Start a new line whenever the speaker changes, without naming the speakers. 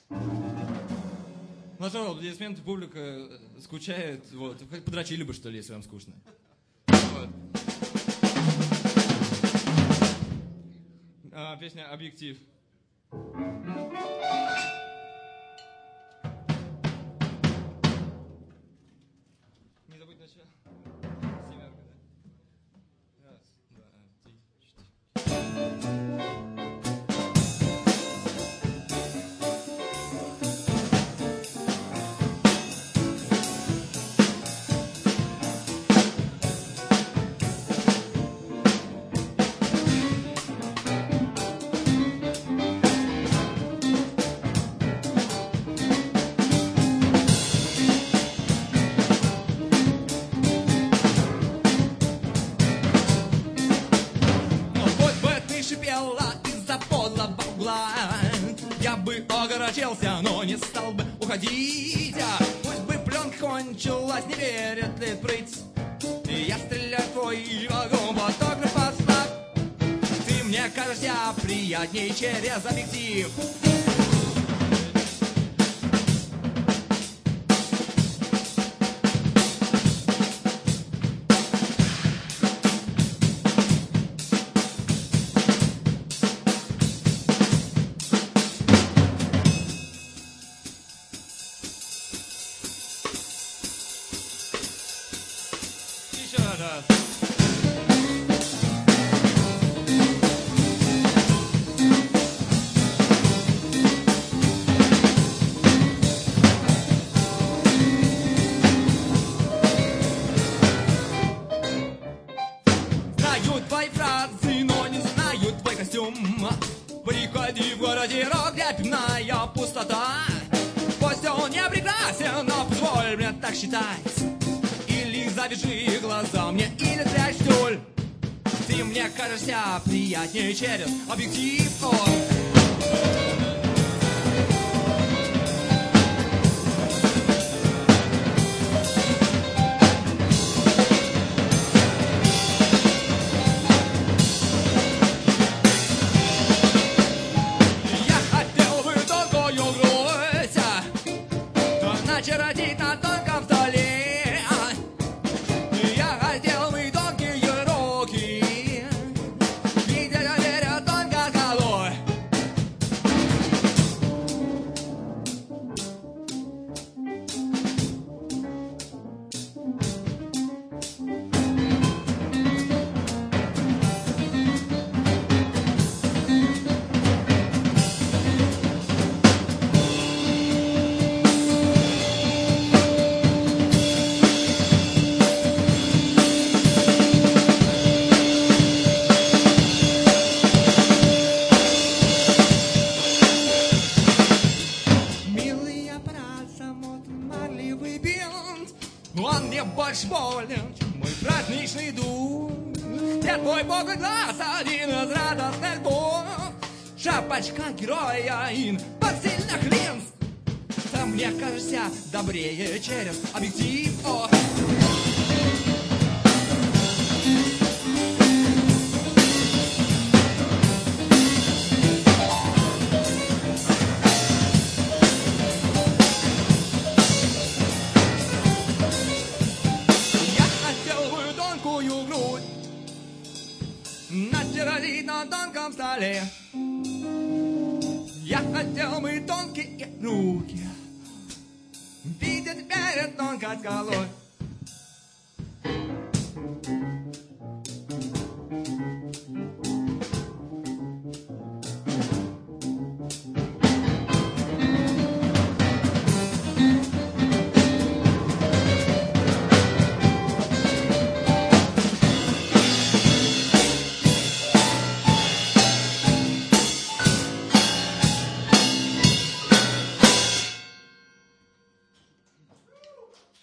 Ну что, аплодисменты, публика скучает. Вот. Подрочили бы, что ли, если вам скучно. Вот. Песня «Объектив». Не забудь начало. Семерка, да? Раз, два, три, четыре. Я бы огорчился, но не стал бы уходить. Пусть бы пленка кончилась, не верит ли прыть. Я стреляю в твой вагон, фотограф поставь. Ты мне кажешься приятней через объектив. Знаю твои фразы, но не знаю твой костюм. Приходи в городе рок, где пивная пустота. Пусть он не прекрасен, но позволь мне так считать. Или завяжи глаза мне, или спрячь вдоль. Ты мне кажешься приятнее через объектив. Родить на тонком столе. Я хотел бы тонкие руки, видя доверие тонко голой. Он мне больше болен, чем мой праздничный дух. Я твой бог и глаз, один из радостных букв. Шапочка героя ин подсильных линз. Ты мне кажешься добрее через объектив. Натирали на тонком столе. Я хотел бы тонкие руки, видя теперь тонкость головы.